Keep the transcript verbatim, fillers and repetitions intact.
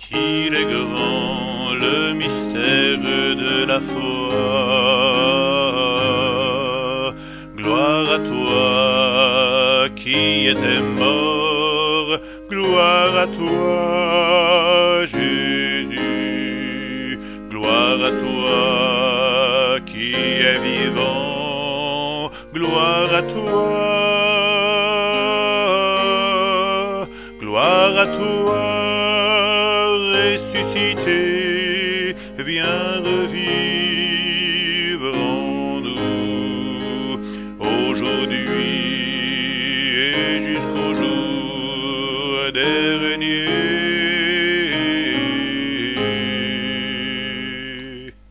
Il est grand le mystère de la foi. Gloire à toi qui étais mort, gloire à toi Jésus, gloire à toi qui es vivant, gloire à toi, gloire à toi ressuscité, viens